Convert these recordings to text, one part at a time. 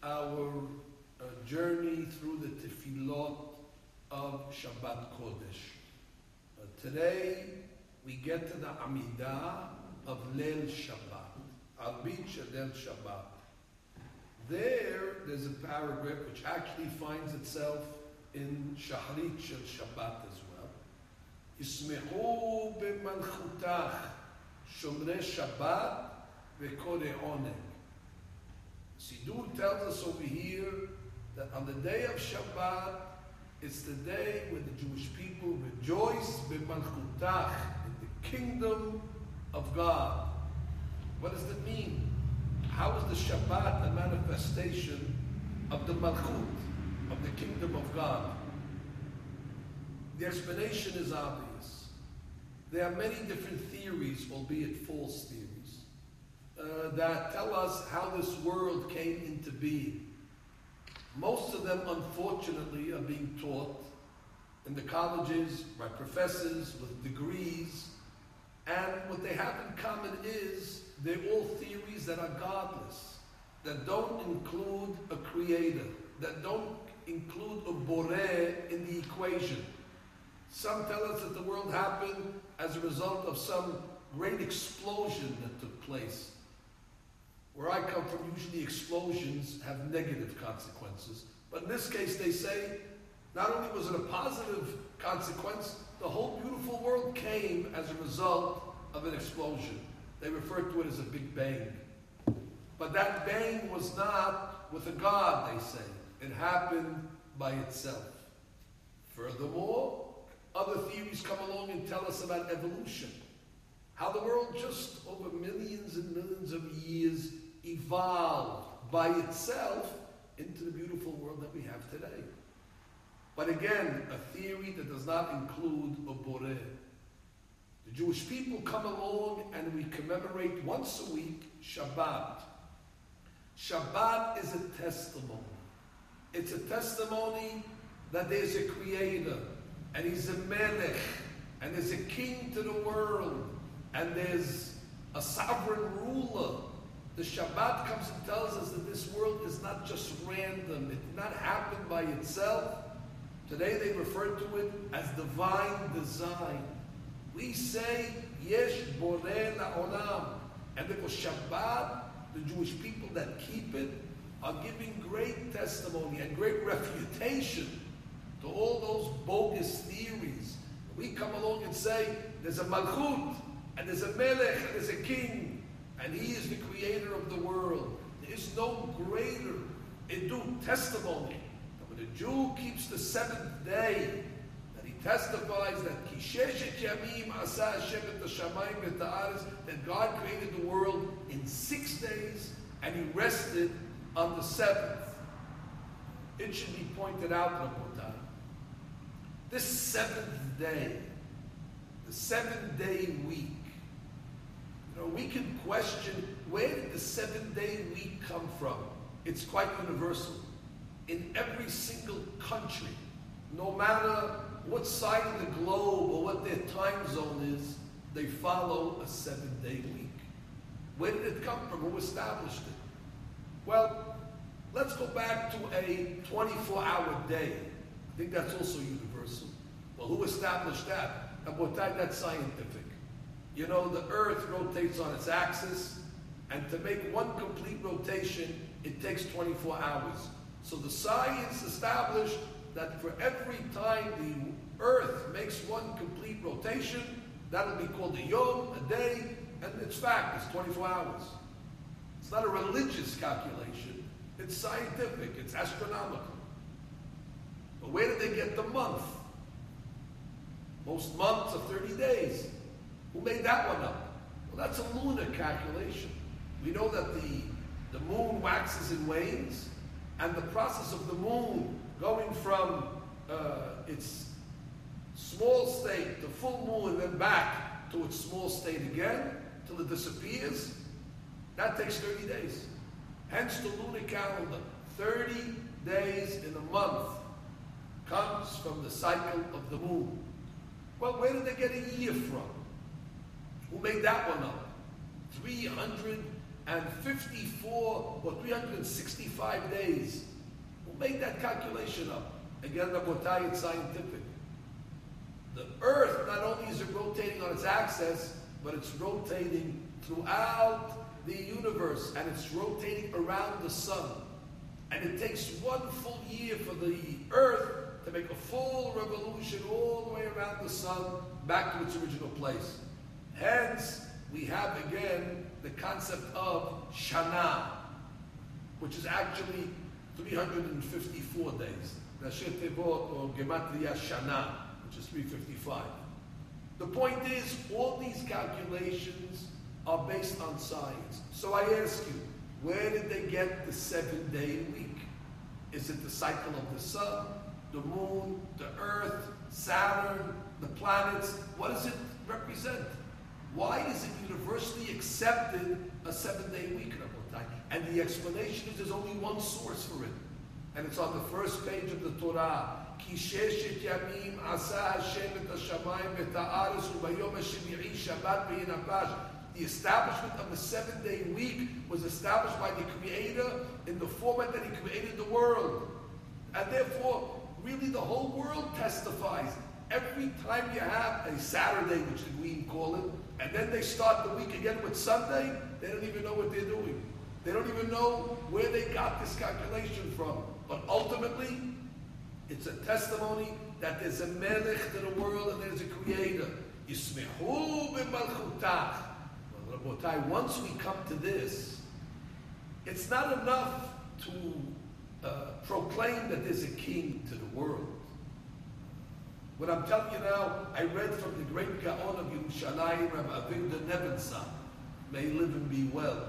our journey through the tefillot of Shabbat Kodesh. Today we get to the Amidah of Leil Shabbat, Arbit Shadel Shabbat. There's a paragraph which actually finds itself in Shahrit Shel Shabbat as well. Yismechu b'malchutach shomrei Shabbat v'korei oneg. Siddur tells us over here that on the day of Shabbat, it's the day when the Jewish people rejoice b'malchutach, in the kingdom of God. What does that mean? How is the Shabbat a manifestation of the Malchut, of the kingdom of God? The explanation is obvious. There are many different theories, albeit false theories, that tell us how this world came into being. Most of them, unfortunately, are being taught in the colleges by professors with degrees, and what they have in common is they're all theories that are godless, that don't include a creator, that don't include a boreh in the equation. Some tell us that the world happened as a result of some great explosion that took place. Where I come from, usually explosions have negative consequences. But in this case, they say, not only was it a positive consequence, the whole beautiful world came as a result of an explosion. They refer to it as a Big Bang. But that bang was not with a God, they say. It happened by itself. Furthermore, other theories come along and tell us about evolution. How the world just over millions and millions of years evolved by itself into the beautiful world that we have today. But again, a theory that does not include a boreh. The Jewish people come along and we commemorate once a week Shabbat. Shabbat is a testimony. It's a testimony that there's a creator, and he's a melech, and there's a king to the world, and there's a sovereign ruler. The Shabbat comes and tells us that this world is not just random. It did not happen by itself. Today they refer to it as divine design. We say, Yesh Boreh La'olam. And because Shabbat, the Jewish people that keep it, are giving great testimony and great refutation to all those bogus theories. We come along and say, there's a Malchut, and there's a Melech, and there's a king, and he is the creator of the world. There is no greater Edut, testimony, that when a Jew keeps the seventh day, that he testifies that Kisheshet Yamim Asa Hashem et Hashamayim et Ha'aretz, that God created the world in 6 days, and he rested on the seventh. It should be pointed out, Rabotai, this seventh day, the 7-day week, we can question, where did the 7-day week come from? It's quite universal. In every single country, no matter what side of the globe or what their time zone is, they follow a 7-day week. Where did it come from? Who established it? Well, let's go back to a 24-hour day. I think that's also universal. Well, who established that? That's scientific. The earth rotates on its axis, and to make one complete rotation, it takes 24 hours. So the science established that for every time the earth makes one complete rotation, that'll be called a yom, a day, and it's fact, it's 24 hours. It's not a religious calculation, it's scientific, it's astronomical. But where did they get the month? Most months are 30 days. Who made that one up? Well, that's a lunar calculation. We know that the moon waxes and wanes, and the process of the moon going from its small state to full moon, then back to its small state again, till it disappears, that takes 30 days. Hence the lunar calendar. 30 days in a month comes from the cycle of the moon. Well, where did they get a year from? Who made that one up? 354 or 365 days. Who made that calculation up? Again, Rabotai, it's scientific. The Earth, not only is it rotating on its axis, but it's rotating throughout the universe, and it's rotating around the sun. And it takes one full year for the Earth to make a full revolution all the way around the sun back to its original place. Hence, we have again the concept of Shana, which is actually 354 days. Rashi Tevot or Gematria Shana, which is 355. The point is, all these calculations are based on science. So I ask you, where did they get the 7-day week? Is it the cycle of the sun, the moon, the earth, Saturn, the planets? What does it represent? Why is it universally accepted a 7-day week, Rabotai? And the explanation is there's only one source for it. And it's on the first page of the Torah. Ki sheshet yamim asa Hashem et hashamayim et ha'aretz u'bayom hashemi'i Shabbat v'yinapash. The establishment of the 7-day week was established by the Creator in the format that He created the world. And therefore, really the whole world testifies. Every time you have a Saturday, which the Green call it, and then they start the week again with Sunday, they don't even know what they're doing. They don't even know where they got this calculation from. But ultimately, it's a testimony that there's a melech to the world and there's a creator. Yismehu b'malchutach. Well, Rabotai, once we come to this, it's not enough to proclaim that there's a king to the world. What I'm telling you now, I read from the great Gaon of Yerushalayim, Rabbi Avigdor Nebenzahl. May he live and be well.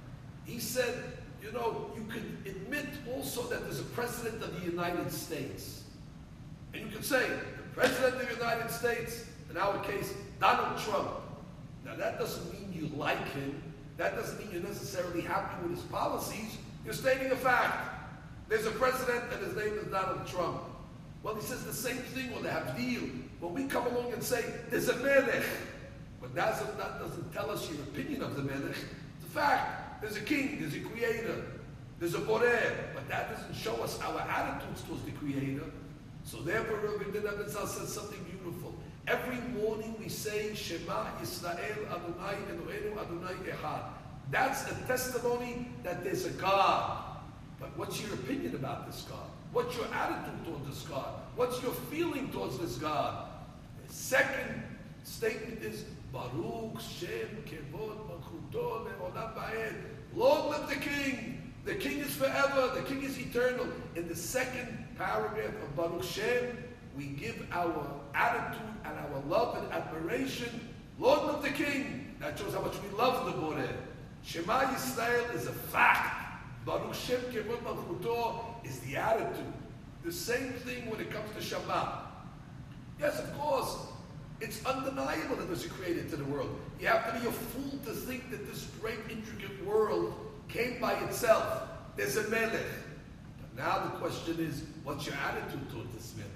He said, you know, you could admit also that there's a president of the United States. And you could say, the president of the United States, in our case, Donald Trump. Now that doesn't mean you like him. That doesn't mean you're necessarily happy with his policies. You're stating a fact. There's a president and his name is Donald Trump. Well, he says the same thing with the Havdil. When we come along and say, there's a melech, but that doesn't tell us your opinion of the melech. It's a fact. There's a king, there's a creator, there's a boreh, but that doesn't show us our attitudes towards the creator. So therefore, Rabbi Nebenzahl says something beautiful. Every morning we say, Shema Yisrael Adonai Eloheinu Adonai Echad. That's a testimony that there's a God. But what's your opinion about this God? What's your attitude towards this God? What's your feeling towards this God? The second statement is, Baruch Shem Kevod Malchuto Le'olam Va'ed. Long live the King! The King is forever. The King is eternal. In the second paragraph of Baruch Shem, we give our attitude and our love and admiration. Long live the King! That shows how much we love the Boreh. Shema Yisrael is a fact. Baruch Shem Kevod Malchuto is the attitude. The same thing when it comes to Shabbat. Yes, of course, it's undeniable that there's a creator to the world. You have to be a fool to think that this great, intricate world came by itself. There's a melech. But now the question is, what's your attitude toward this melech?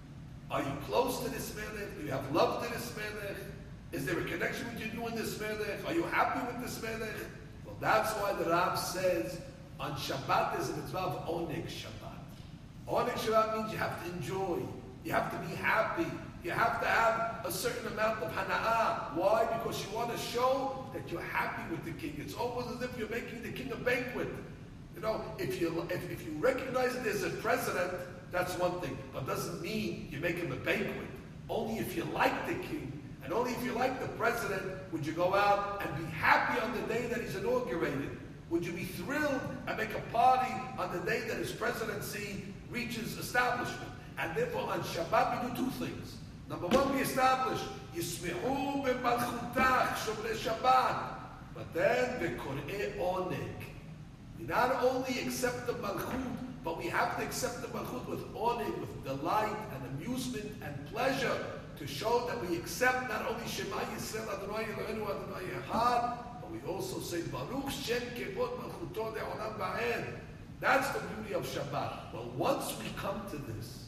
Are you close to this melech? Do you have love to this melech? Is there a connection between you and this melech? Are you happy with this melech? Well, that's why the Rav says, on Shabbat there's a mitzvah of Oneg Shabbat. Oneg Shabbat means you have to enjoy. You have to be happy. You have to have a certain amount of hana'ah. Why? Because you want to show that you're happy with the king. It's almost as if you're making the king a banquet. You know, if you recognize that there's a president, that's one thing. But doesn't mean you make him a banquet. Only if you like the king, and only if you like the president, would you go out and be happy on the day that he's inaugurated. Would you be thrilled and make a party on the day that his presidency reaches establishment? And therefore on Shabbat we do two things. Number one, we establish Yismehu b'malchutach shomrei Shabbat. But then v'kor'eh oneg. We not only accept the malchut, but we have to accept the malchut with oneg, with delight and amusement and pleasure, to show that we accept not only Shema Yisrael Adonai Eloheinu Adonai Echad, but we also say Baruch Shem Kevod Malchuto Le'olam Va'ed. That's the beauty of Shabbat. Well, once we come to this,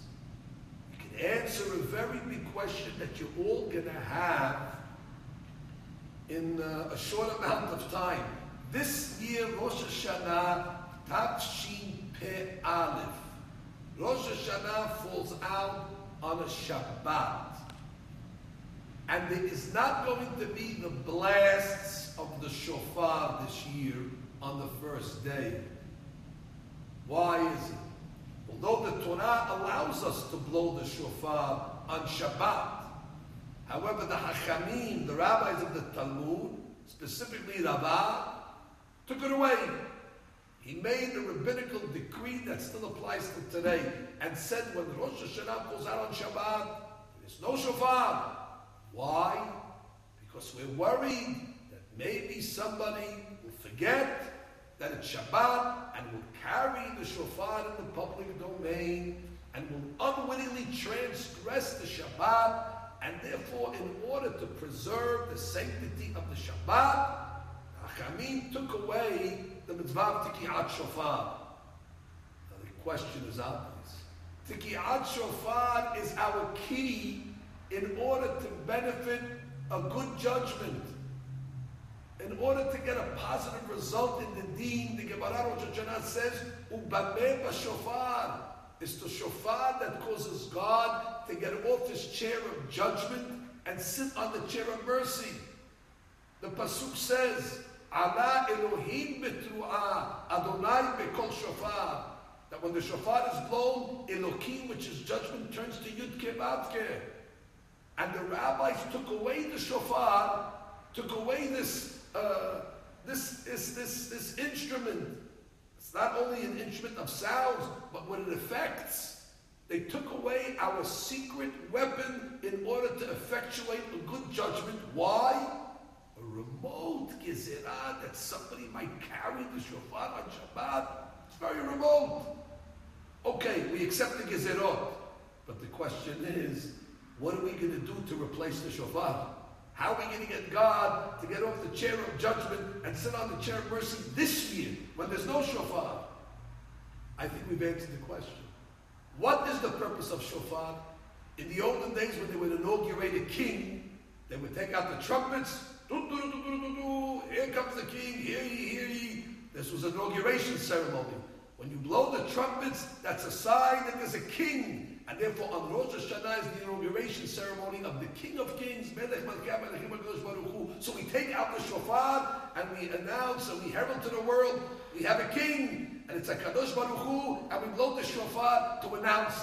we can answer a very big question that you're all going to have in a short amount of time. This year, Rosh Hashanah, Tafshin Peh Aleph. Rosh Hashanah falls out on a Shabbat. And there is not going to be the blasts of the shofar this year on the first day. Why is it? Although the Torah allows us to blow the shofar on Shabbat, however, the Hachamim, the rabbis of the Talmud, specifically Rava, took it away. He made a rabbinical decree that still applies to today and said when Rosh Hashanah falls out on Shabbat, there's no shofar. Why? Because we're worried that maybe somebody will forget that it's Shabbat and will carry the shofar in the public domain and will unwittingly transgress the Shabbat, and therefore in order to preserve the sanctity of the Shabbat, Hachamim took away the mitzvah of Tikiyat Shofar. Now the question is obvious. Tikiyat Shofar is our key in order to benefit a good judgment. In order to get a positive result in the deen, the Gemara Rosh Hashanah says, Ubameh b'shofar. It's the shofar that causes God to get off his chair of judgment and sit on the chair of mercy. The Pasuk says, Ala Elohim betru'ah, Adonai bekol shofar. That when the shofar is blown, Elohim, which is judgment, turns to Yud Ke Vav Ke. And the rabbis took away the shofar, took away this instrument. It's not only an instrument of sounds, but what it affects. They took away our secret weapon in order to effectuate a good judgment. Why? A remote gezerah that somebody might carry the shofar on Shabbat. It's very remote. Okay, we accept the gezerot, but the question is, what are we going to do to replace the shofar? How are we going to get God to get off the chair of judgment and sit on the chair of mercy this year when there's no shofar? I think we've answered the question. What is the purpose of shofar? In the olden days when they would inaugurate a king, they would take out the trumpets. Here comes the king, hear ye, hear ye. This was an inauguration ceremony. When you blow the trumpets, that's a sign that there's a king. And therefore, on Rosh Hashanah is the inauguration ceremony of the King of Kings, Melech Malkei Melechim HaKadosh Baruch Hu. So we take out the shofar and we announce and we herald to the world, we have a king, and it's a Kadosh Baruch Hu, and we blow the shofar to announce it.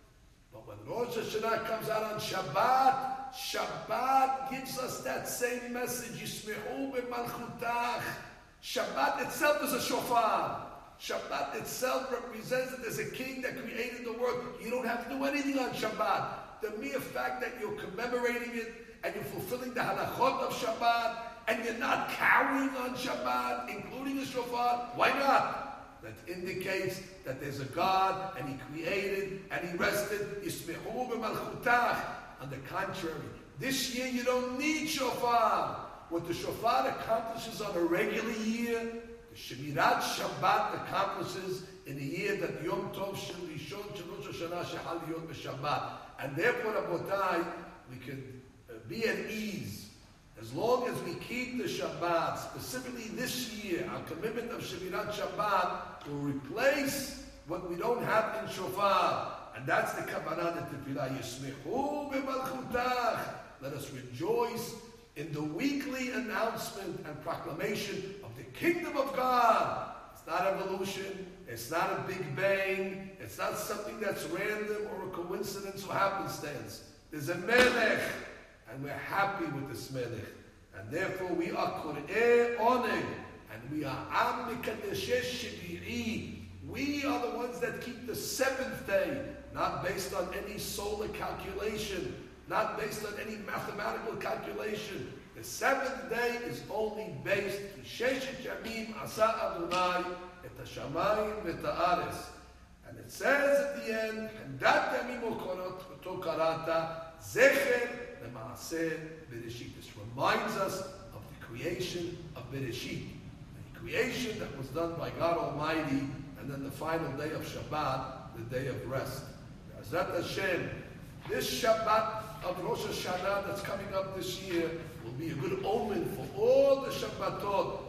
But when Rosh Hashanah comes out on Shabbat, Shabbat gives us that same message, Yismehu b'malchutach. Shabbat itself is a shofar. Shabbat itself represents that there's a king that created the world. You don't have to do anything on Shabbat. The mere fact that you're commemorating it and you're fulfilling the halachot of Shabbat and you're not carrying on Shabbat, including the shofar, why not? That indicates that there's a God and he created and he rested. Yismehu b'malchutach. On the contrary, this year you don't need shofar. What the shofar accomplishes on a regular year, Shemirat Shabbat accomplishes in a year that Yom Tov Shel Rishon Shel Rosh Hashanah Shehal Yom B'Shabbat. And therefore, Rabotai, we can be at ease. As long as we keep the Shabbat, specifically this year, our commitment of Shemirat Shabbat will replace what we don't have in Shofar. And that's the Kavanah, the Tefillah. Yismechu b'malchutach. Let us rejoice in the weekly announcement and proclamation of the kingdom of God. It's not evolution. It's not a big bang. It's not something that's random or a coincidence or happenstance. There's a melech, and we're happy with this melech. And therefore we are Kor'ei Oneg, and we are Am Mikadeshesh Shebiri. We are the ones that keep the seventh day, not based on any solar calculation, not based on any mathematical calculation. The seventh day is only based on Sheshet Yamim Asa Adonai et Hashamayim v'et ha'aretz. And it says at the end, Handat Yamim Oto Karata Zecher L'Maaseh Bereshit. This reminds us of the creation of Bereshit, the creation that was done by God Almighty, and then the final day of Shabbat, the day of rest. Be'ezrat Hashem, this Shabbat of Rosh Hashanah that's coming up this year will be a good omen for all the Shabbatot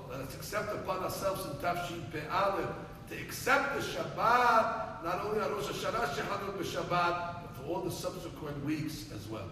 let's accept upon ourselves in Tafshin Pe'alef to accept the Shabbat, not only on Rosh Hashanah, Shechanut b'Shabbat, but for all the subsequent weeks as well.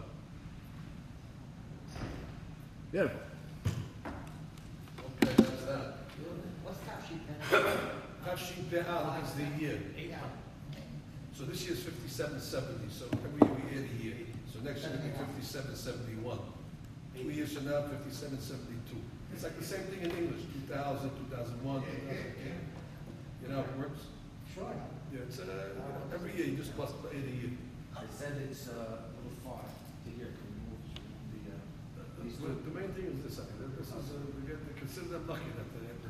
Beautiful. Okay, that's that. What's Tafshin Pe'alef? Tafshin Pe'alef is the year. Yeah. So this year is 5770, so every year we add a year. So next year it'll be 5771. 2 years from now, 5772. It's like the same thing in English, 2000, 2001, 2002. You know how it works? Sure. Yeah, it's every year you just plus add a year. I said it's a little far to here. Can we move The main thing is this, I mean, this is, we get to consider them lucky that they have.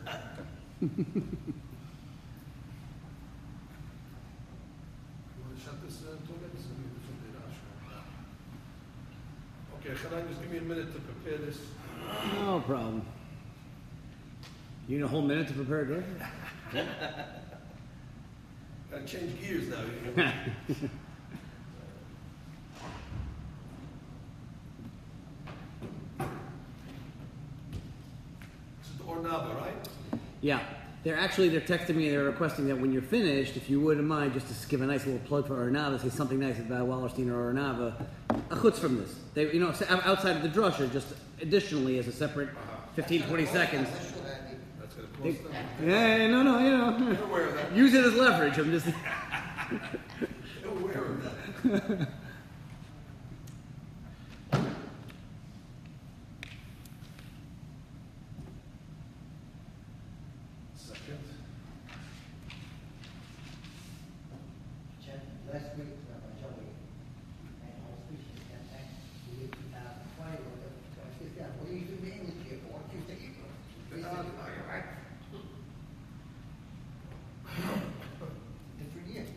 You want to shut this 2 minutes? Okay, Hanan, just give me a minute to prepare this. No problem. You need a whole minute to prepare a drink? Gotta change gears now. This is the Ornava, right? Yeah. They're texting me, they're requesting that when you're finished, if you wouldn't mind, just to give a nice little plug for Ornava, say something nice about Wallerstein or Ornava, a chutz from this. They, outside of the drusha, just additionally as a separate 15, 20 seconds. That's gonna cost them. Yeah, no, You're aware of that. use it as leverage. I'm just. You're aware of that. Second. Last week, Rabbi Joey, and I was preaching that thing, the year 2020, what do you do the English year for? What do you think you do? He said, "Oh, you're right." Different year.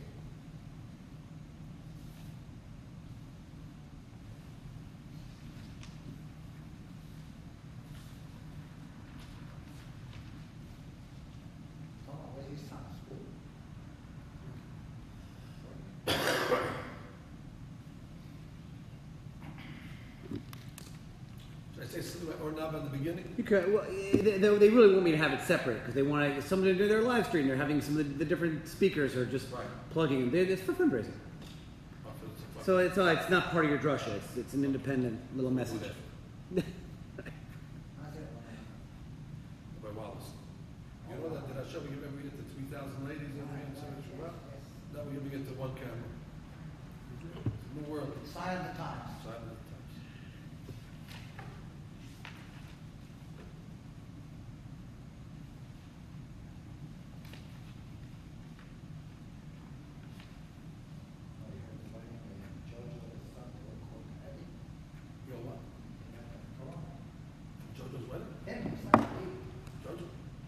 Oh, where's his son? School? Should I say something about Ornava in the beginning? You could, well, they really want me to have it separate because they want somebody to do their live stream. They're having some of the different speakers are just Right. plugging. It's for fundraising. So it's not part of your drusha. It's an independent little message. I said, By Wallace. You know that, did I show you every year to 3,000 ladies every year in Sarah Shabbat? Now we're giving it to one camera. It's a new world. sign of the times. Side of the times. You know what? Jojo's wedding? Jojo?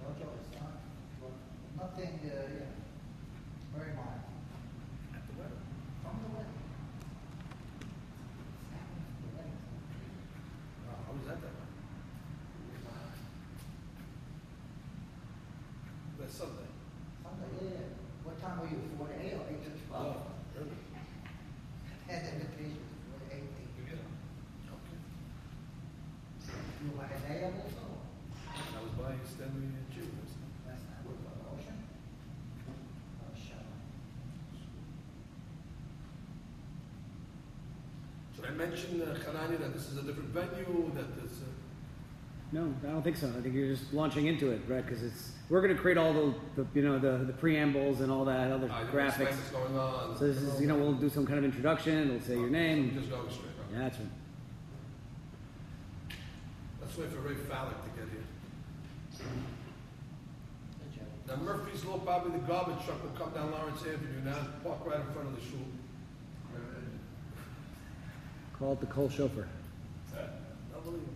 Nothing, very minor. At the wedding. From the wedding. Wow, how was that way? That's Sunday. Sunday, yeah. What time were you? 4 to 8 or 8 to 12? Oh, really? Had invitation, 4 to 8. Okay. You were like a day also? I was buying Stanley and Jew. Last night with the ocean? Oh, shut up. Should I mention, Hanani, that this is a different venue, that this, No, I don't think so. I think you're just launching into it, right? Because we're going to create all the preambles and all that other I graphics. explain what's going on. So this is we'll do some kind of introduction. It'll say your name. Just go straight. Yeah, that's right. Let's wait for Ray Fallick to get here. Good job. Now Murphy's Law, probably the garbage truck will come down Lawrence Avenue now, park right in front of the shul. Call it the Cole chauffeur. Unbelievable.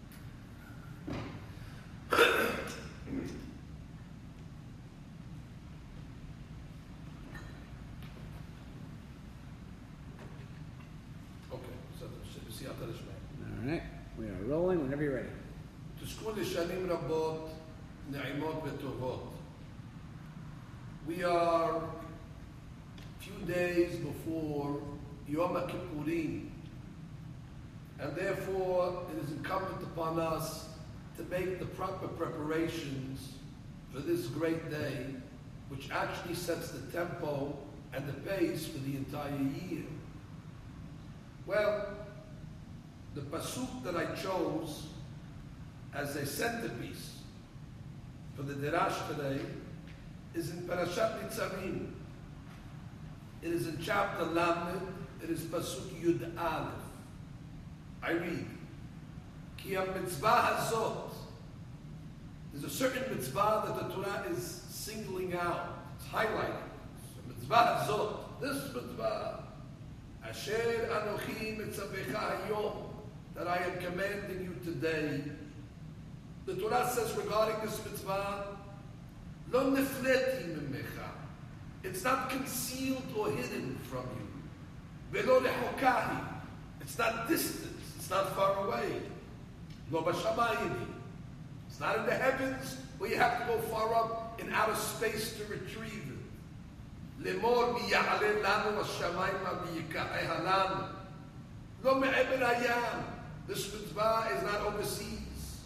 Okay, so see after this man. All right, we are rolling whenever you're ready. תזכו לשנים רבות, נעימות וטובות. We are few days before Yom Kippurim, and therefore it is incumbent upon us to make the proper preparations for this great day, which actually sets the tempo and the pace for the entire year? Well, the pasuk that I chose as a centerpiece for the Derash today is in Parashat Nitzavim. It is in chapter Lamed. It is pasuk Yud Aleph. I read, Ki ha-mitzvah hazot. There's a certain mitzvah that the Torah is singling out. It's highlighting. So mitzvah hazot. This mitzvah, Asher Anochi mitzavecha hayom, that I am commanding you today. The Torah says regarding this mitzvah, Lo nifleti mimecha. It's not concealed or hidden from you. Velo lehokahi. It's not distant. It's not far away. Lo bashamayim. It's not in the heavens where you have to go far up in outer space to retrieve it. Lemor biya'ale lanu hashamayim biyika'eh halanu. Lo me'eber hayam. This mitzvah is not overseas.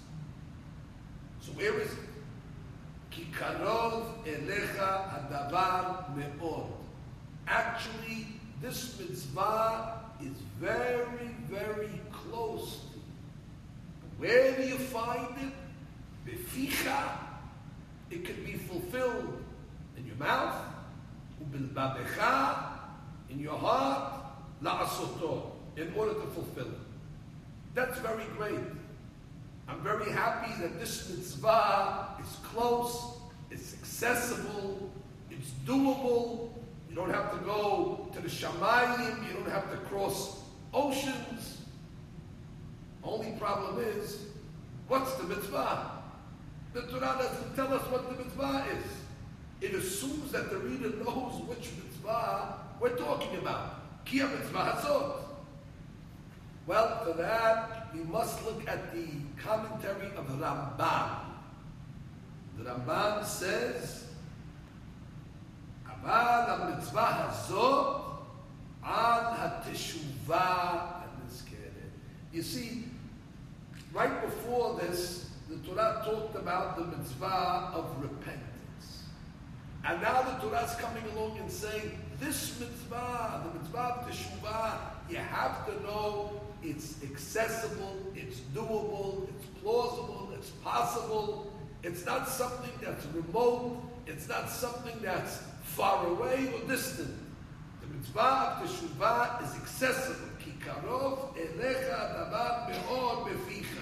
So where is it? Ki karov elecha hadavar me'od. Actually, this mitzvah is very, very close to you. Where do you find it? Beficha. It can be fulfilled in your mouth. Ubilbabecha. In your heart. La'asoto. In order to fulfill it. That's very great. I'm very happy that this mitzvah is close, it's accessible, it's doable. You don't have to go to the Shamayim, you don't have to cross oceans. Only problem is, what's the mitzvah? The Torah doesn't tell us what the mitzvah is. It assumes that the reader knows which mitzvah we're talking about. Ki ha-mitzvah hazot. Well, for that, we must look at the commentary of the Ramban. The Ramban says, Aval ha-mitzvah hazot al ha-teshuvah ha-nizkeret. You see, right before this, the Torah talked about the mitzvah of repentance. And now the Torah is coming along and saying, this mitzvah, the mitzvah of teshuvah, you have to know it's accessible, it's doable, it's plausible, it's possible. It's not something that's remote. It's not something that's far away or distant. The mitzvah of teshuvah is accessible. Ki karov elecha davar me'od beficha.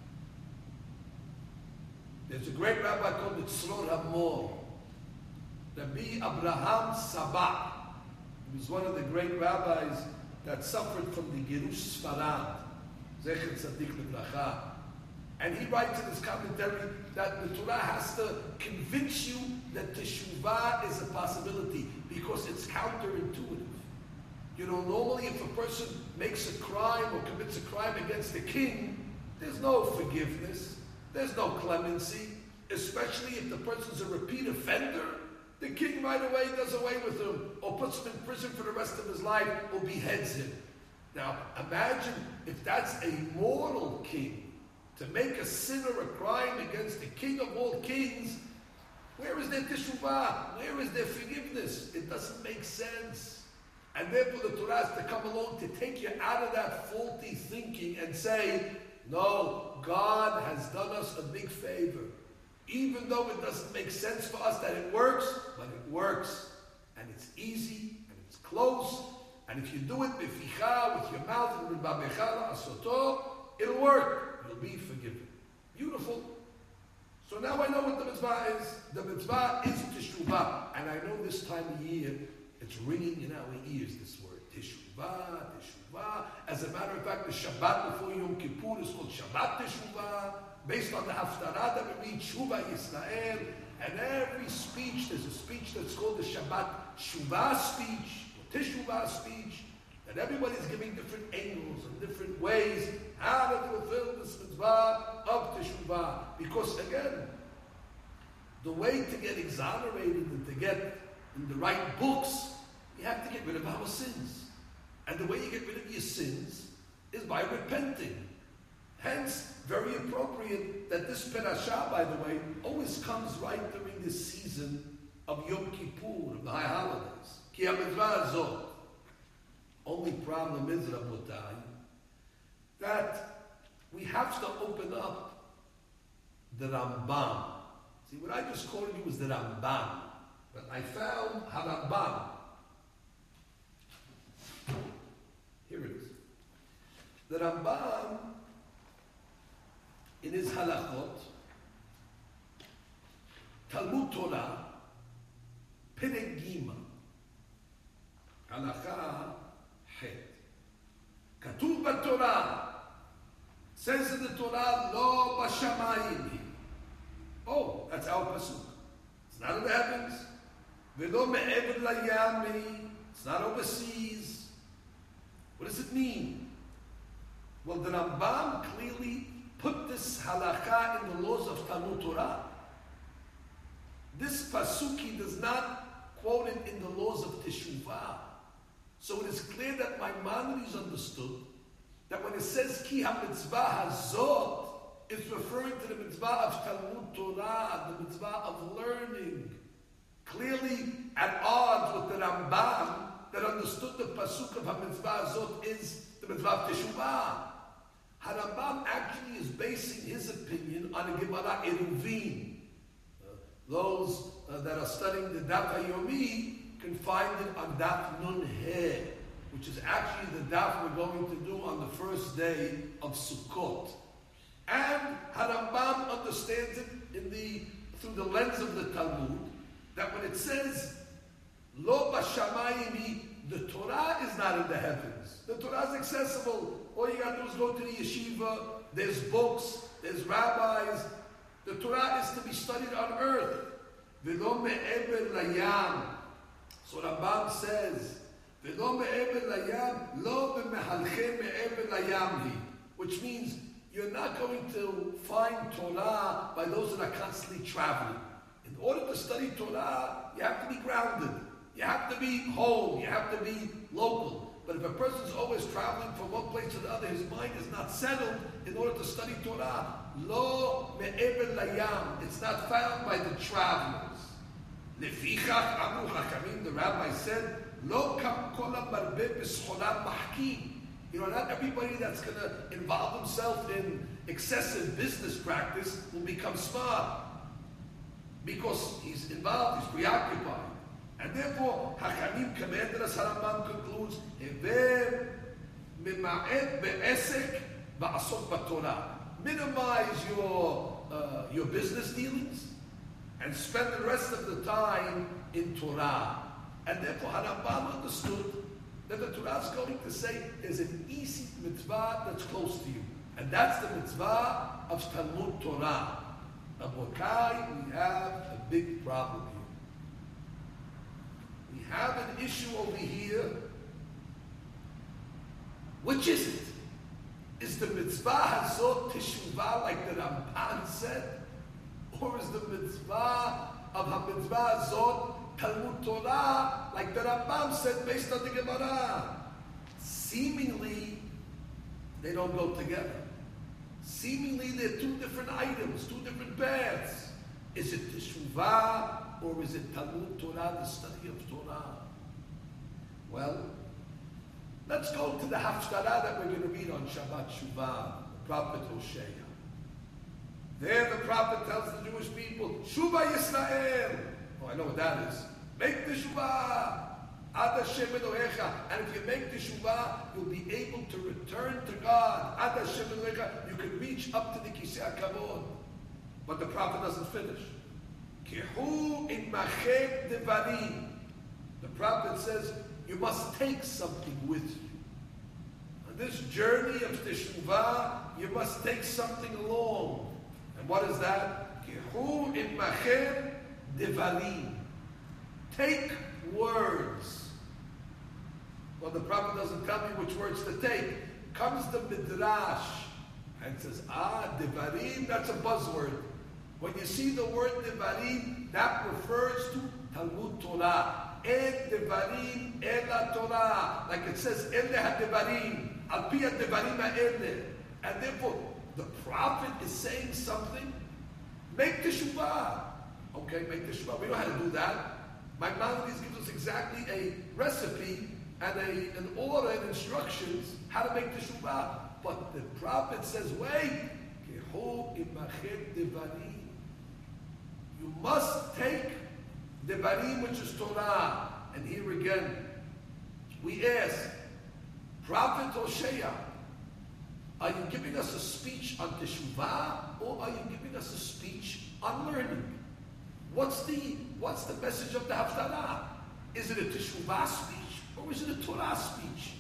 There's a great rabbi called Tzror Hamor, Rabbi Abraham Sabah. He was one of the great rabbis that suffered from the Girush Sfarad, Zecher Tzadik Lebracha. And he writes in his commentary that the Torah has to convince you that teshuvah is a possibility because it's counterintuitive. You know, normally if a person makes a crime or commits a crime against the king, there's no forgiveness, there's no clemency, especially if the person's a repeat offender. The king right away does away with him or puts him in prison for the rest of his life or beheads him. Now, imagine if that's a mortal king. To make a sin or a crime against the king of all kings, where is their teshuvah? Where is their forgiveness? It doesn't make sense. And therefore the Torah has to come along to take you out of that faulty thinking and say, no, God has done us a big favor. Even though it doesn't make sense for us that it works, but it works. And it's easy, and it's close. And if you do it beficha, with your mouth, and with babecha asoto, it'll work. You'll be forgiven. Beautiful. So now I know what the mitzvah is. The mitzvah is teshuvah. And I know this time of year, it's ringing in our ears, this word. Teshuvah, teshuvah. As a matter of fact, the Shabbat before Yom Kippur is called Shabbat Teshuvah. Based on the Haftarah that we read, Shuvah Yisrael. And every speech, there's a speech that's called the Shabbat Shuvah speech, or Teshuvah speech. And everybody's giving different angles and different ways how to fulfill this mitzvah of teshuvah. Because again, the way to get exonerated and to get in the right books, you have to get rid of our sins. And the way you get rid of your sins is by repenting. Hence, very appropriate that this parasha, by the way, always comes right during the season of Yom Kippur, of the high holidays. Ki ha-mitzvah hazot. Only problem is, Rabotai, that we have to open up the Rambam. See, what I just quoted you was the Rambam, but I found HaRambam. Here it is. The Rambam, in his halachot, Talmud Torah, Perek Gimel, halacha het. Katuv b'Torah, says in the Torah, lo b'shamayim. Oh, that's our pasuk. It's not in the heavens. V'lo me'ever layami. It's not overseas. What does it mean? Well, the Rambam clearly put this halakha in the laws of Talmud Torah. This pasuk he does not quote it in the laws of Teshuvah. So it is clear that Maimonides understood that when it says ki ha-mitzvah hazot, it's referring to the mitzvah of Talmud Torah, the mitzvah of learning. Clearly at odds with the Rambam that understood the pasuk of ha-mitzvah hazot is the mitzvah of Teshuvah. HaRambam actually is basing his opinion on a Gemara Eruvin. Those that are studying the Daf HaYomi can find it on Daf Nun He, which is actually the Daf we're going to do on the first day of Sukkot. And HaRambam understands it through the lens of the Talmud, that when it says, Lo b'shamayim, the Torah is not in the heavens. The Torah is accessible. All you got to do is go to the yeshiva. There's books. There's rabbis. The Torah is to be studied on earth. V'lo me'eber layam. So Rambam says, V'lo me'eber layam, lo b'mehalche me'eber layam hi. Which means you're not going to find Torah by those that are constantly traveling. In order to study Torah, you have to be grounded. You have to be home. You have to be local. But if a person's always traveling from one place to the other, his mind is not settled in order to study Torah. Lo me'eber layam. It's not found by the travelers. Lefichach amru chachamim, the rabbi said, Lo kam kol ha'marbeh b'scholat mahkim. Not everybody that's going to involve himself in excessive business practice will become smart. Because he's involved, he's preoccupied. And therefore, Hachamim commanded us, HaRambam concludes, Hever mima'ed be'esek ba'asok b'Torah. Minimize your business dealings and spend the rest of the time in Torah. And therefore, HaRambam understood that the Torah is going to say there's an easy mitzvah that's close to you. And that's the mitzvah of Talmud Torah. Abokai, we have a big problem here. We have an issue over here. Which is it? Is the mitzvah hazot teshuvah like the Ramban said? Or is the mitzvah of ha-mitzvah hazot Talmud Torah like the Rambam said based on the Gemara? Seemingly, they don't go together. Seemingly, they're two different items, two different paths. Is it teshuvah or is it Talmud Torah, the study of Torah? Well, let's go to the Haftarah that we're going to read on Shabbat Shuvah, the prophet Hosea. There the prophet tells the Jewish people, Shuvah Yisrael. Oh, I know what that is. Make the Shuvah. Ad Hashem Elohecha. And if you make the Shuvah, you'll be able to return to God. Ad Hashem Elohecha. You can reach up to the Kisei HaKavod. But the prophet doesn't finish. Kehu imachem devarim. The prophet says, you must take something with you. On this journey of Teshuvah, you must take something along. And what is that? Kehu imachem devarim. Take words. Well, the prophet doesn't tell me which words to take. Comes the Midrash and says, devarim, that's a buzzword. When you see the word devarim, that refers to Talmud Torah. En devarim, ela Torah. Like it says, ele ha-devarim, al pi ha-devarim ha-ele. And therefore, the prophet is saying something, make teshuvah. Okay, make teshuvah. We know how to do that. Maimonides gives us exactly a recipe and an order and instructions how to make teshuvah. But the prophet says, wait, you must take devarim, which is Torah. And here again, we ask, Prophet Hosea, are you giving us a speech on teshuvah, or are you giving us a speech on learning? What's the message of the Haftarah? Is it a teshuvah speech, or is it a Torah speech?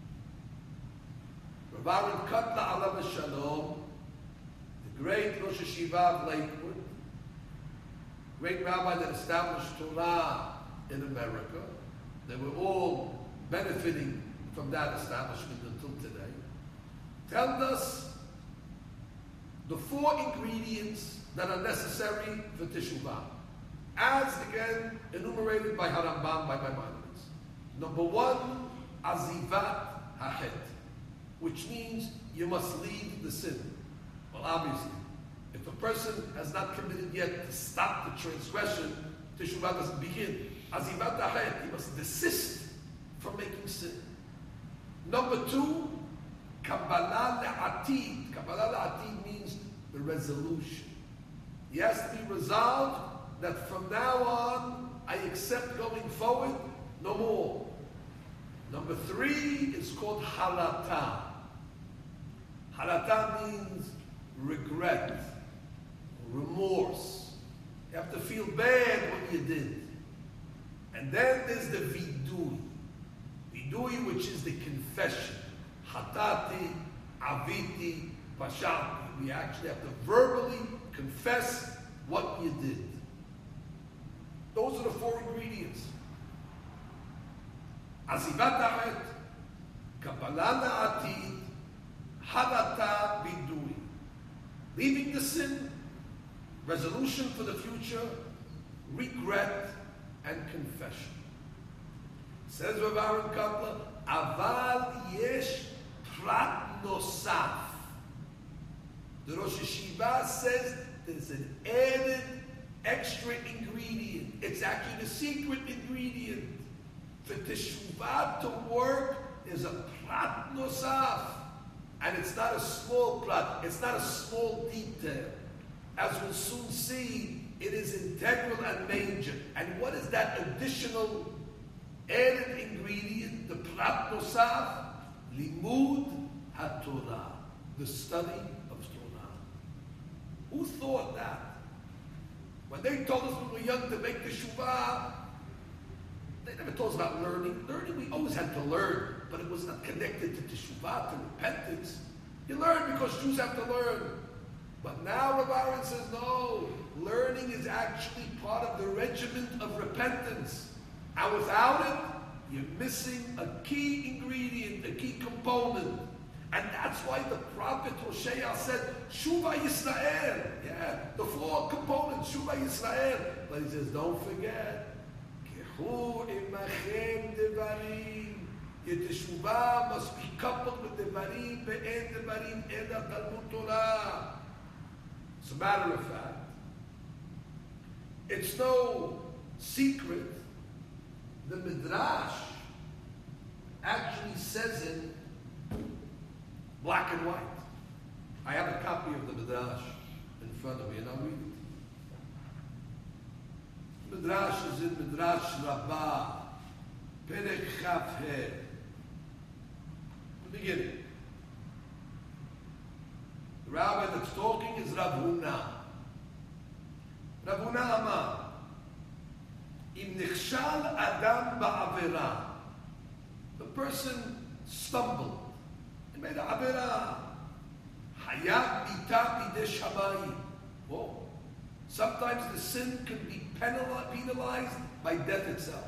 Rav Aaron Kotler alav shalom, the great Rosh Yeshiva of Lakewood, great rabbi that established Torah in America. They were all benefiting from that establishment until today. Tells us the 4 ingredients that are necessary for teshuvah, as again enumerated by Harambam, by Maimonides. Number 1, azivat hachet, which means you must leave the sin. Well, obviously, if a person has not committed yet to stop the transgression, teshuvah doesn't begin. Azivat hachet, he must desist from making sin. Number 2, Kabbalah le'atid. Kabbalah le'atid means the resolution. He has to be resolved that from now on, I accept going forward, no more. Number 3 is called halata. Halata means regret, remorse. You have to feel bad what you did. And then there's the vidui. Vidui, which is the confession. Hatati, aviti, pashati. We actually have to verbally confess what you did. Those are the 4 ingredients. Azivat hachet, Kabbalah le'atid, halata, vidui. Leaving the sin, resolution for the future, regret, and confession. Says Rav Aaron Kotler, aval yesh prat nosaf. The Rosh Yeshiva says there's an added extra ingredient. It's actually the secret ingredient. For teshuvah to work, there's a prat nosaf. And it's not a small prat, it's not a small detail. As we'll soon see, it is integral and major. And what is that additional added ingredient? The prat nosaf, limud haTorah, the study of Torah. Who thought that? When they told us when we were young to make teshuvah, they never told us about learning. Learning, we always had to learn, but it was not connected to teshuvah, to repentance. You learn because Jews have to learn. But now Rav Aaron says, no, learning is actually part of the regiment of repentance. And without it, you're missing a key ingredient, a key component. And that's why the prophet Hosea said, Shuva Yisrael. Yeah, the 4 components, Shuva Yisrael. But he says, don't forget, Kehu imachem devarim. Your teshuvah must be coupled with devarim, be'en devarim, eda Talmud Torah. As a matter of fact, it's no secret, the Midrash actually says it black and white. I have a copy of the Midrash in front of me, and I'll read it. Midrash is in Midrash Rabbah, Perek Chaf He. The beginning. The rabbi that's talking is Rav Huna. Rav Huna Amar, Im nichshal adam ba'avera. The person stumbled. He made an avera. Hayat bita bidei shamayim. Whoa. Sometimes the sin can be penalized by death itself.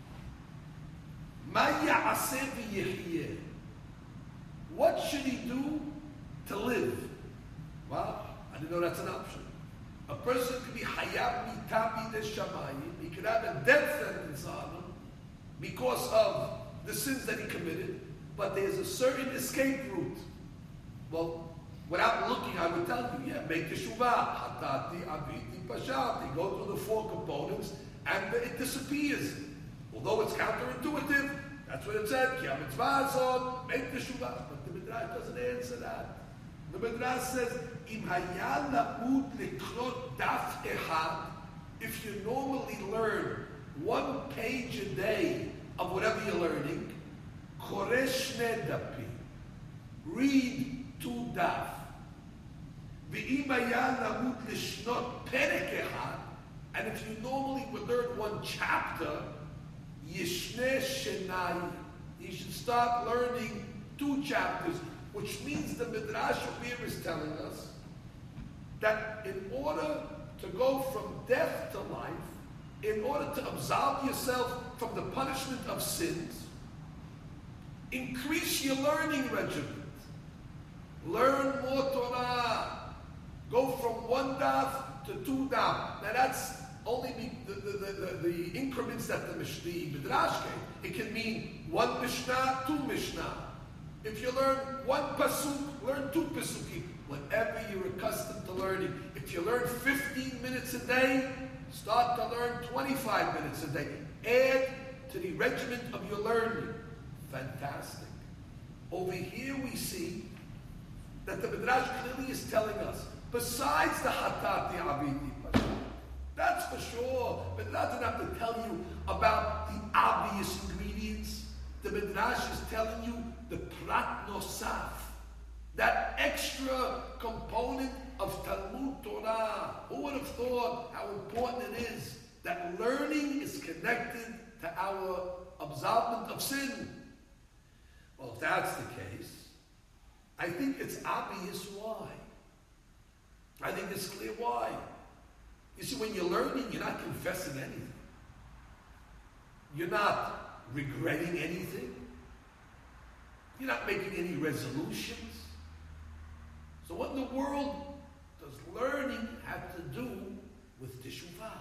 Ma ya'aseh v'yehyeh. What should he do to live? Well, I didn't know that's an option. A person could be hayab mitabi de shamayim. He could have a death sentence on him because of the sins that he committed, but there's a certain escape route. Well, Without looking, I would tell you, yeah, make teshuvah. Hatati, aviti, pashati. Go through the four components, and it disappears. Although it's counterintuitive, that's what it said. Ki ha-mitzvah azot, make teshuvah. But the Midrash doesn't answer that. The Midrash says, Im haya la'ud likrot daf ehad, if you normally learn 1 page a day of whatever you're learning, koreh shne dapim, read 2 daf. Ve'im haya la'ud lishnot perek ehad, and if you normally would learn 1 chapter, yishne shenai, you should start learning 2 chapters, which means the Midrash Ovir is telling us that in order to go from death to life, in order to absolve yourself from the punishment of sins, increase your learning regimen. Learn more Torah. Go from 1 daf to 2 daf. Now that's only the increments that the Midrash gave. It can mean 1 Mishnah, 2 Mishnah. If you learn 1 pasuk, learn 2 pasukim. Whatever you're accustomed to learning. If you learn 15 minutes a day, start to learn 25 minutes a day. Add to the regiment of your learning. Fantastic. Over here we see that the Midrash clearly is telling us, besides the hatati aviti pasuk, that's for sure. But it doesn't have to tell you about the obvious ingredients. The Midrash is telling you the prat nosaf, that extra component of Talmud Torah. Who would have thought how important it is that learning is connected to our absolvement of sin? Well, if that's the case, I think it's obvious why. I think it's clear why. You see, when you're learning, you're not confessing anything. You're not regretting anything. You're not making any resolutions. So what in the world does learning have to do with teshuvah?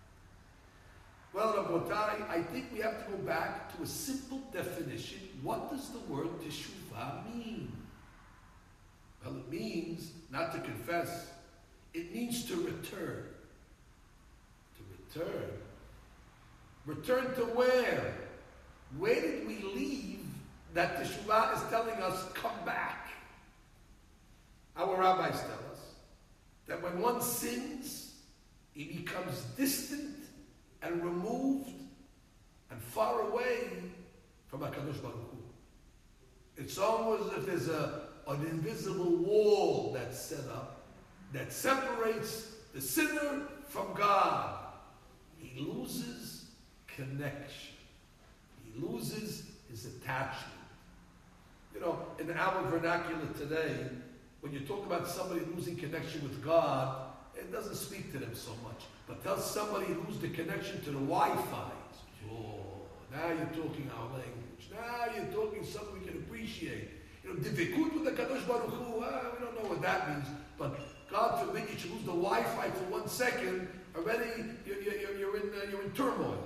Well, Rabotai, I think we have to go back to a simple definition. What does the word teshuvah mean? Well, it means not to confess. It means to return. To return. Return to where? Where did we leave that teshuvah is telling us, come back? Our rabbis tell us that when one sins, he becomes distant and removed and far away from HaKadosh Baruch Hu. It's almost as if there's an invisible wall that's set up that separates the sinner from God. He loses connection. He loses his attachment. You know, in our vernacular today, when you talk about somebody losing connection with God, it doesn't speak to them so much. But tell somebody lose the connection to the Wi-Fi. Oh, now you're talking our language. Now you're talking something we can appreciate. You know, difficult with the Kadosh Baruch Hu, we don't know what that means. But God forbid you should lose the Wi-Fi for 1 second. Already you're in turmoil.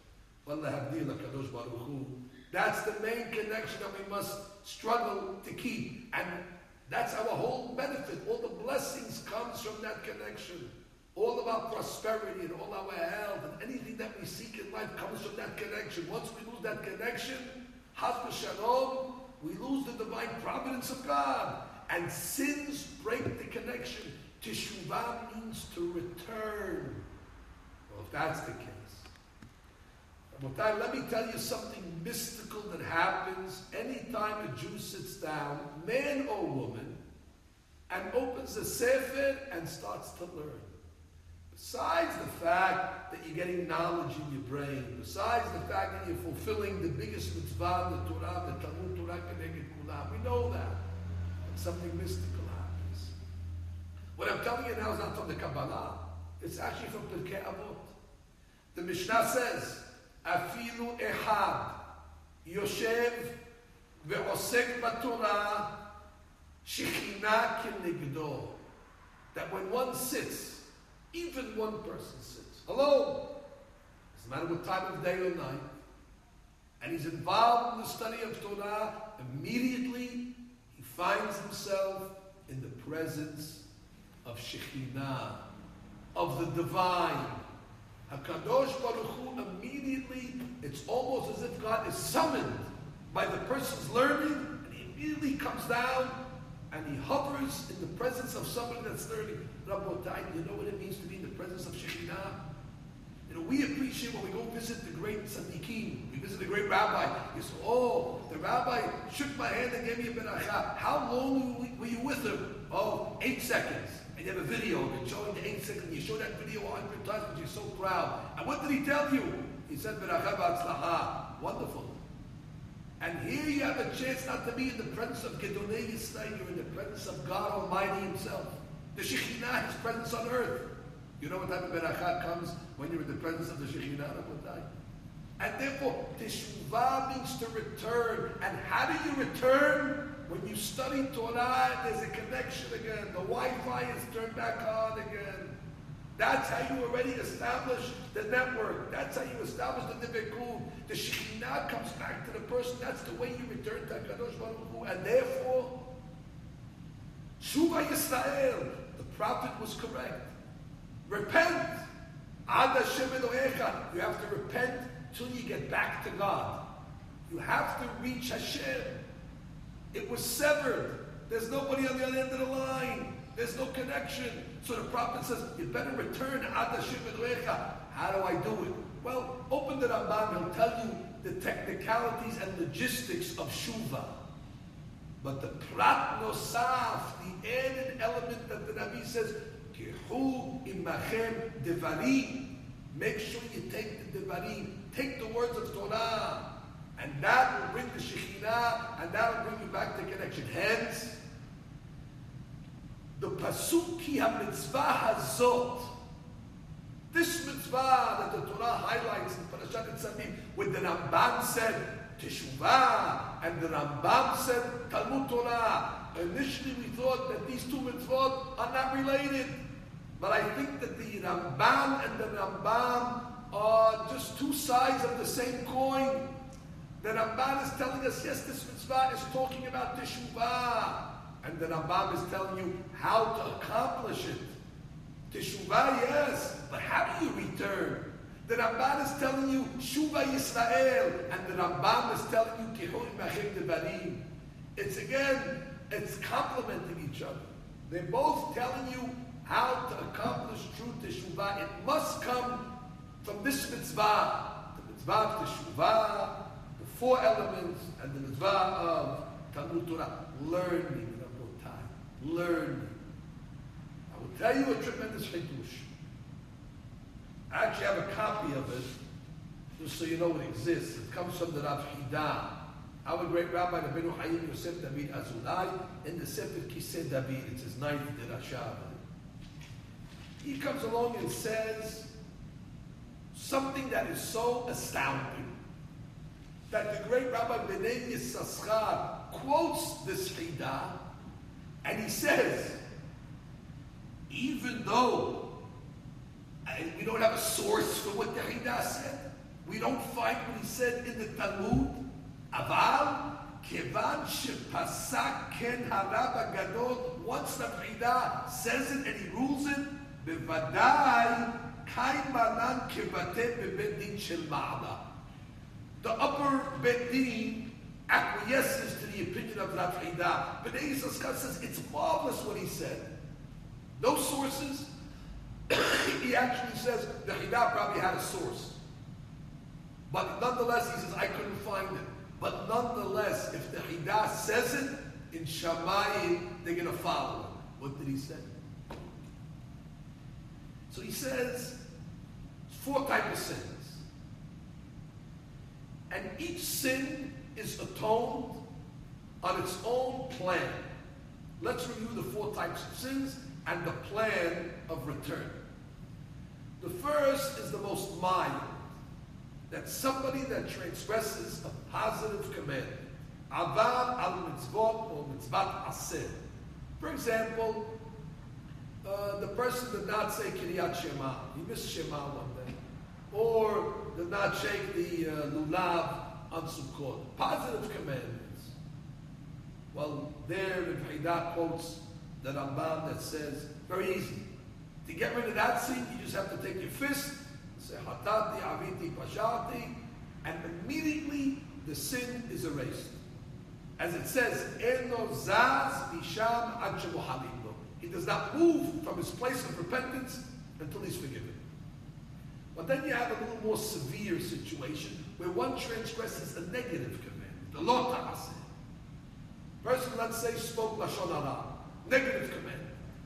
That's the main connection that we must struggle to keep. And that's our whole benefit. All the blessings comes from that connection. All of our prosperity and all our health and anything that we seek in life comes from that connection. Once we lose that connection, Chas v'shalom, we lose the divine providence of God. And sins break the connection. Teshuvah means to return. Well, if that's the case, let me tell you something mystical that happens anytime a Jew sits down, man or woman, and opens a sefer and starts to learn. Besides the fact that you're getting knowledge in your brain, besides the fact that you're fulfilling the biggest mitzvah, the Torah, the Talmud Torah Keneged Kulam, we know that. But something mystical happens. What I'm telling you now is not from the Kabbalah. It's actually from Pirkei Avot. The Mishnah says, Afilu Ehad Yoshev Ve'osek B'Torah Shechina Kenegdo. That when one sits, even one person sits alone, doesn't matter what time of day or night, and he's involved in the study of Torah, immediately he finds himself in the presence of Shekhinah, of the divine. HaKadosh Baruch Hu immediately, it's almost as if God is summoned by the person's learning, and he immediately comes down and he hovers in the presence of somebody that's learning. Rabotai, you know what it means to be in the presence of Shekhinah? You know, we appreciate when we go visit the great tzaddikim. We visit the great rabbi. You say, oh, the rabbi shook my hand and gave me a beracha. How long were you with him? Oh, 8 seconds. And you have a video of it showing the 8 seconds. You show that video 100 times because you're so proud. And what did he tell you? He said, beracha b'atzlacha. Wonderful. And here you have a chance not to be in the presence of Gedolei Yisrael. You're in the presence of God Almighty Himself. The Shekhinah, His presence on earth. You know what type of beracha comes when you're in the presence of the Shekhinah? And therefore, teshuvah means to return. And how do you return? When you study Torah, there's a connection again. The Wi-Fi is turned back on again. That's how you already establish the network. That's how you establish the Nivikun. The Shekhinah comes back to the person. That's the way you return to HaKadosh Baruch Hu. And therefore, Shuvah Yisrael, the prophet was correct. Repent. Ad Hashem Elohecha. You have to repent till you get back to God. You have to reach Hashem. It was severed. There's nobody on the other end of the line. There's no connection. So the prophet says, you better return Ad Hashem Elohecha. How do I do it? Well, open the Rambam. He'll tell you the technicalities and logistics of Shuvah. But the Prat Nosaf, the added element that the Nabi says, Kihu imachem devarim. Make sure you take the devarim. Take the words of Torah. And that will bring the Shekhinah, and that will bring you back to connection. Hence, the Pasuk Ki HaMitzvah Hazot, this mitzvah that the Torah highlights in Parashat Nitzavim, when the Rambam said Teshuvah, and the Rambam said Talmud Torah. Initially we thought that these two mitzvot are not related. But I think that the Rambam and the Rambam are just two sides of the same coin. The Rambam is telling us, yes, this mitzvah is talking about Teshuvah. And the Rambam is telling you how to accomplish it. Teshuvah, yes, but how do you return? The Rambam is telling you Shuvah Yisrael, and the Rambam is telling you Kihu imachem devarim. It's again, it's complementing each other. They're both telling you how to accomplish true Teshuvah. It must come from this mitzvah. The mitzvah of Teshuvah, the 4 elements, and the mitzvah of Talmud Torah. Learning, learning. I will tell you a tremendous chidush. I actually have a copy of it, just so you know it exists. It comes from the Rav Hida, our great rabbi, the Rabbeinu Chaim Yosef David Azulai, in the Sefer Kisei David. It's his 9th Dirasha. He comes along and says something that is so astounding that the great Rabbi Benay Yissaschar quotes this Hida, and he says, even though we don't have a source for what the Hida said, we don't find what he said in the Talmud, Aval, Kevan shepasak ken harab gadol, once the Hida says it and he rules it, bevadai kain manan kevate bebet din shel ma'ala. The upper Bet Din acquiesces to the opinion of Rav Hida. But Yisrael says it's marvelous what he said. No sources. He actually says the Hida probably had a source. But nonetheless, he says, I couldn't find it. But nonetheless, if the Hida says it, in Shamayim, they're going to follow it. What did he say? So he says, 4 types of sins. And each sin is atoned on its own plan. Let's review the 4 types of sins and the plan of return. The first is the most mild. That's somebody that transgresses a positive commandment. Avar al mitzvot or mitzvat aseh. For example, the person did not say Kiryat Shema. He missed Shema one day. Or did not shake the lulav on Sukkot. Positive commandments. Well, there the Hida quotes the Rambam that says, very easy. To get rid of that sin, you just have to take your fist, say, Hatati, Aviti, Pashati, and immediately the sin is erased. As it says, Eno Zaz Misham Ad Shemuhalim Lo. He does not move from his place of repentance until he's forgiven. But then you have a little more severe situation where one transgresses a negative command, the Lo Ta'aseh. Person, let's say, spoke Lashon Hara, negative command.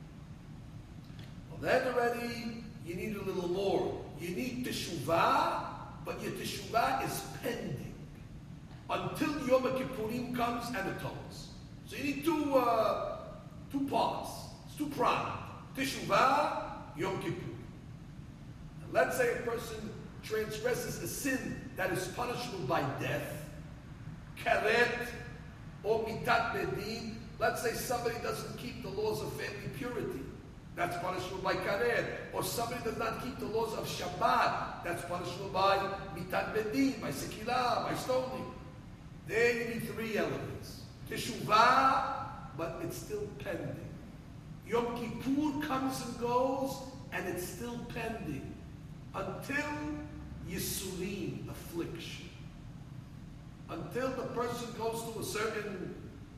Well, then already you need a little more. You need teshuvah, but your teshuvah is pending until Yom Kippurim comes and atones. So you need two parts. It's two prongs. Teshuvah, Yom Kippur. And let's say a person transgresses a sin that is punishable by death, karet, or mitat bedin. Let's say somebody doesn't keep the laws of family purity. That's punishable by karet. Or somebody does not keep the laws of Shabbat. That's punishable by mitat bedin, by sekilah, by stoning. There you need three elements. Teshuvah, but it's still pending. Yom Kippur comes and goes, and it's still pending. Until Yisurim, affliction. Until the person goes through a certain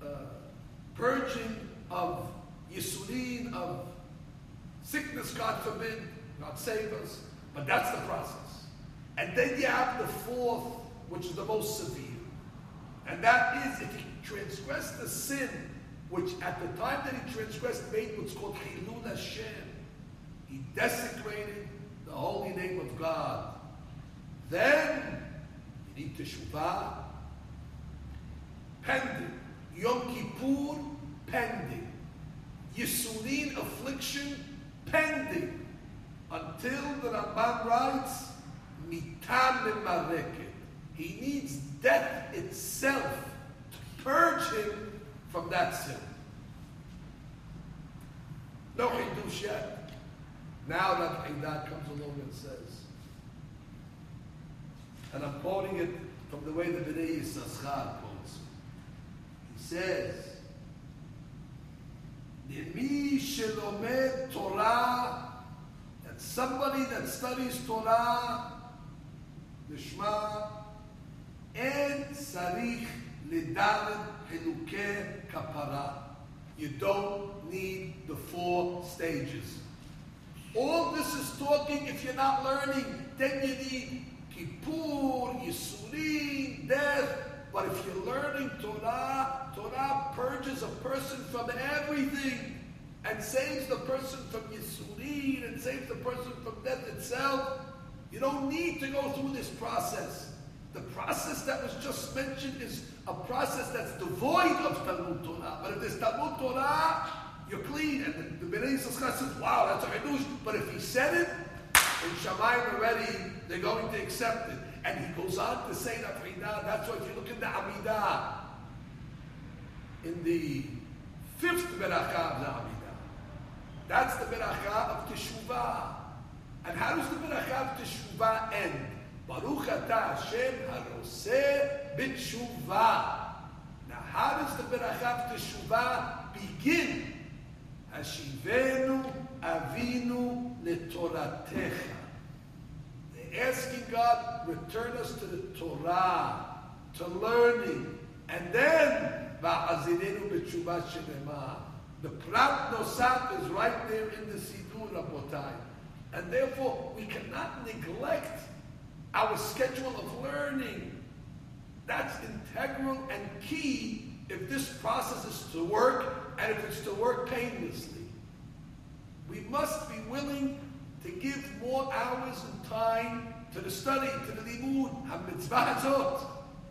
purging of Yisurim, of sickness, God forbid, God save us. But that's the process. And then you have the fourth, which is the most severe. And that is if he transgressed the sin, which at the time that he transgressed made what's called Chilul Hashem. He desecrated the holy name of God. Then you need teshuvah, pending. Yom Kippur, pending. Yisurin, affliction, pending. Until the Rambam writes, mitam memareket. He needs death itself to purge him from that sin. No chidush yet. Now that Eidat comes along and says, and I'm quoting it from the way the Bnei Yisachar quotes it. He says, Nemi shelomed Torah, that somebody that studies Torah, Nishma, En sarich ledalet helukeh kapara. You don't need the 4 stages. All this is talking, if you're not learning, then you need Kippur, Yisurim, death. But if you're learning Torah, Torah purges a person from everything and saves the person from Yisurim and saves the person from death itself. You don't need to go through this process. The process that was just mentioned is a process that's devoid of Talmud Torah. But if there's Talmud Torah, you're clean. And the Bnei Yisachar says, wow, that's a chidush. But if he said it, in Shamayim already, they're going to accept it. And he goes on to say that that's why if you look in the Amidah, in the 5th Beracha of the Amidah, that's the Beracha of Teshuvah. And how does the Beracha of Teshuvah end? Baruch Atah Hashem Haroseh B'Teshuvah. Now, how does the Beracha of Teshuvah begin? Hashivenu Avinu Letoratecha. They're asking God, return us to the Torah, to learning, and then Va'azirenu B'Teshuvah Shenema. The Prat Nosaf is right there in the Sidur Rabotai. And therefore, we cannot neglect our schedule of learning. That's integral and key if this process is to work and if it's to work painlessly. We must be willing to give more hours and time to the study, to the limud, ha-mitzvah hazot.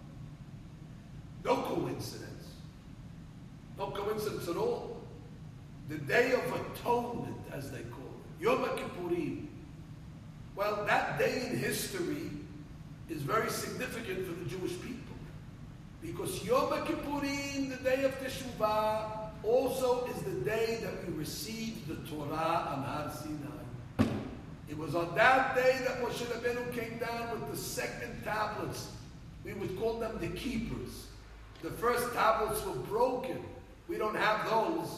No coincidence. No coincidence at all. The Day of Atonement, as they call it, Yom Kippurim. Well, that day in history is very significant for the Jewish people. Because Yom Kippurim, the day of Teshuvah, also is the day that we received the Torah on Har Sinai. It was on that day that Moshe Rabbeinu came down with the second tablets. We would call them the keepers. The first tablets were broken. We don't have those.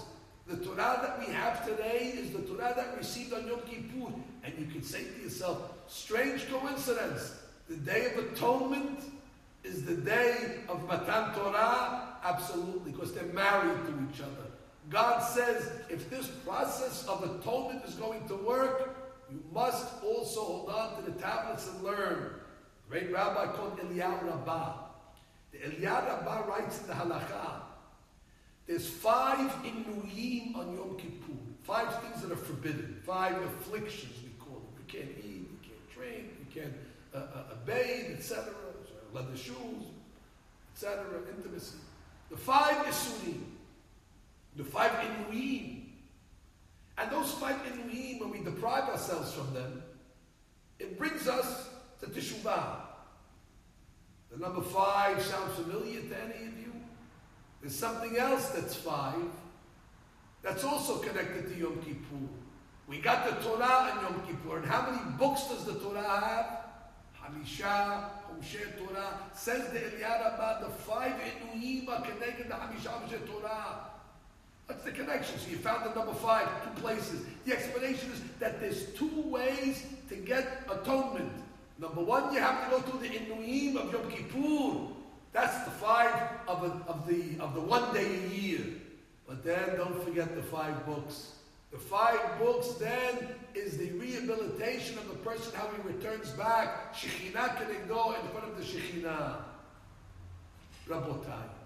The Torah that we have today is the Torah that we received on Yom Kippur. And you can say to yourself, strange coincidence. The Day of Atonement is the day of Matan Torah? Absolutely, because they're married to each other. God says, if this process of atonement is going to work, you must also hold on to the tablets and learn. A great rabbi called Eliyahu Rabbah. The Eliyahu Rabbah writes in the Halakha, there's 5 inuyim on Yom Kippur. 5 things that are forbidden. 5 afflictions, we call them. You can't eat, you can't drink, you can't bathe, etc. Leather shoes, etc. Intimacy. The 5 isurim. The 5 inuyim. And those 5 inuyim, when we deprive ourselves from them, it brings us to teshuvah. The number 5 sounds familiar to any of you? There's something else that's 5 that's also connected to Yom Kippur. We got the Torah on Yom Kippur. And how many books does the Torah have? Hamisha, Humsheh Torah. Says the Eliyahu Rabbah, the 5 inuyim are connected to Hamisha, Humsheh Torah. What's the connection? So you found the number 5, 2 places. The explanation is that there's 2 ways to get atonement. Number 1, you have to go through the inuyim of Yom Kippur. That's the 5 of the one day a year. But then don't forget the 5 books. The 5 books then is the rehabilitation of the person, how he returns back. Shekhinah can go in front of the Shekhinah. Rabotai.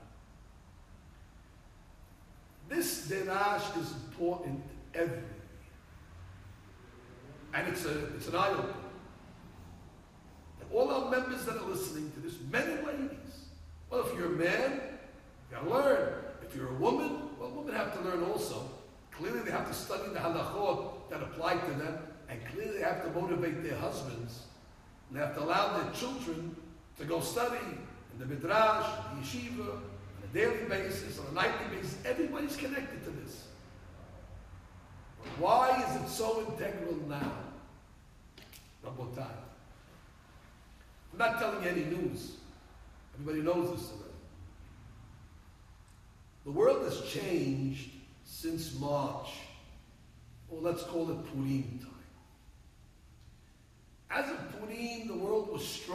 This derash is important everywhere. And it's an eye-opener. All our members that are listening to this, men and ladies. Well, if you're a man, you gotta learn. If you're a woman, well, women have to learn also. Clearly they have to study the halachot that apply to them, and clearly they have to motivate their husbands. And they have to allow their children to go study in the midrash, the yeshiva, on a daily basis, on a nightly basis. Everybody's connected to this. But why is it so integral now? Rabotai. I'm not telling you any news. Everybody knows this already. The world has changed since March, or let's call it Purim time. As of Purim, the world was struck